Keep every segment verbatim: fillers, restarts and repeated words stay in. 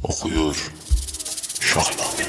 Okuyor Şahin.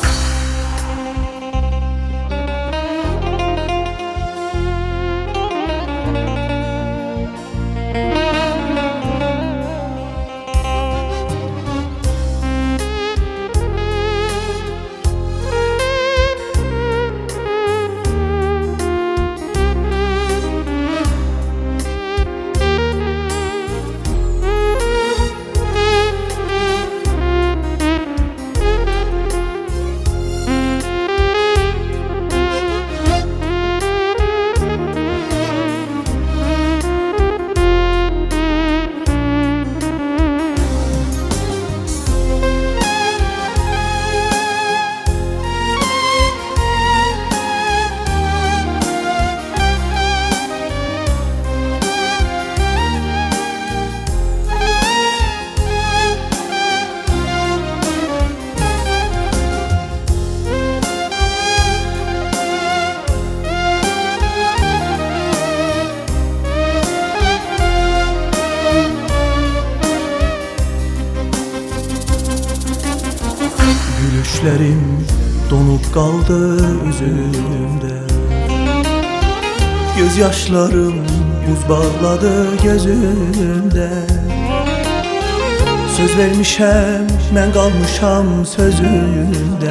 Gülüşlerim donup kaldı üzümde, gözyaşlarım buz bağladı gözümde. Söz vermişem, mən qalmışam sözümde.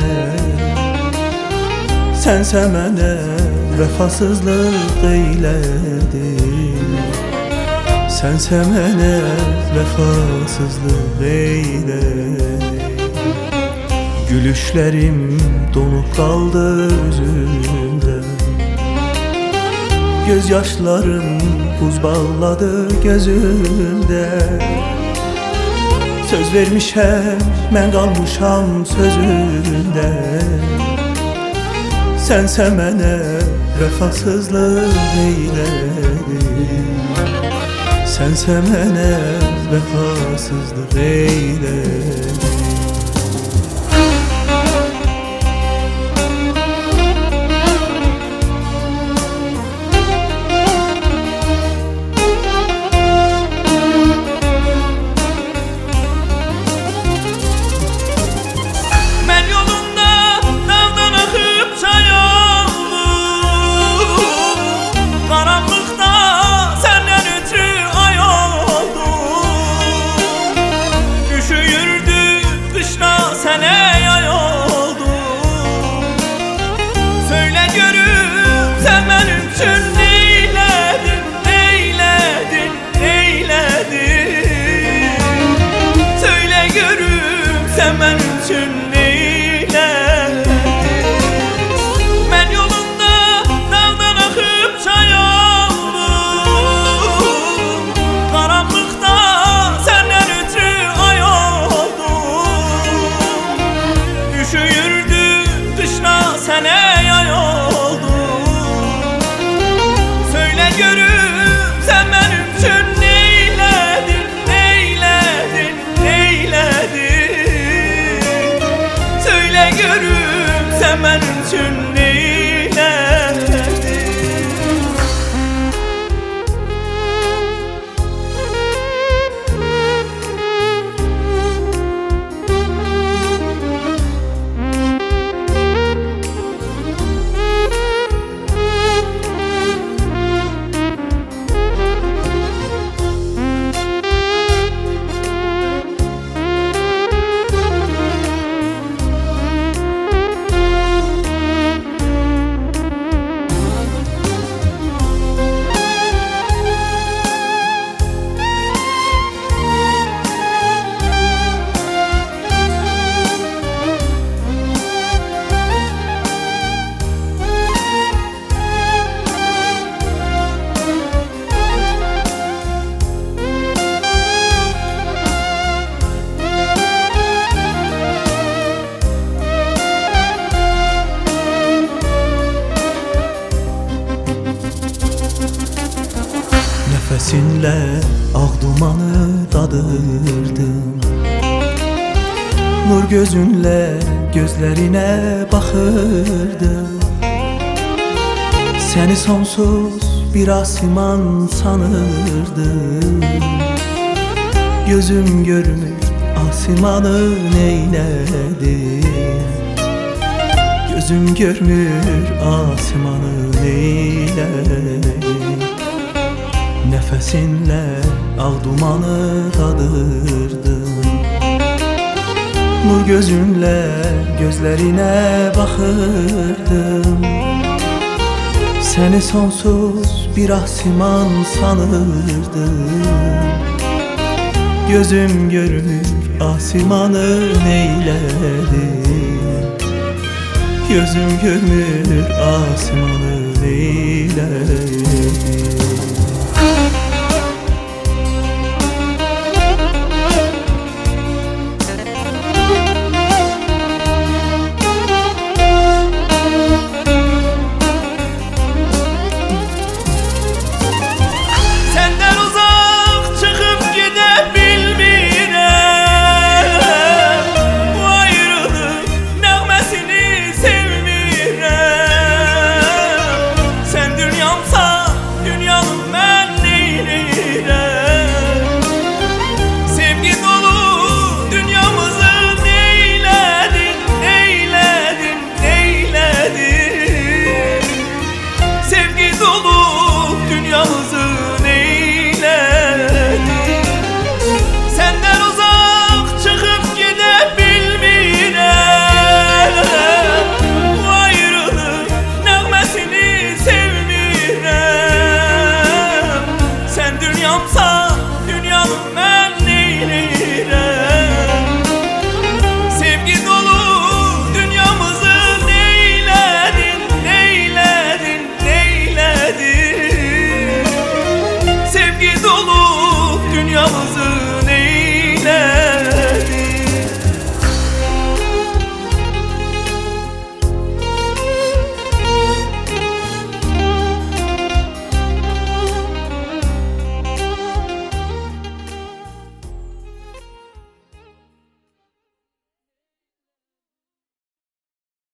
Sənsə mənə vəfasızlıq eylədin, Sənsə mənə vəfasızlıq eylədin. Gülüşlerim donup kaldı yüzümde, gözyaşlarım buz bağladı gözümde. Söz vermişem, mən qalmışam sözümde. Sənsə mənə vəfasızlıq eylədin, Sənsə mənə vəfasızlıq eylədin. Mən üçün neylədin? Mən yolunda dağdan axıb çay oldum, qaranlıqda səndən ötrü ay oldum. Üşüyürdü qışda sənə yay oldum. Söylə görüm sən mənim üçün neylədin, neylədin, neylədin? Görüm sen benim için neyledin? Nefesinle ağ dumanı dadırdım, nur gözünle gözlerine bakırdım. Seni sonsuz bir asman sanırdım. Gözüm görmür asimanı neyledim. Gözüm görmür asimanı neyledim. Nefesinle ağ dumanı dadırdım. Nur gözünle gözlerine bakırdım. Seni sonsuz bir asiman sanırdım. Gözüm görmür asimanı neyledim. Gözüm görmür asimanı neyledim.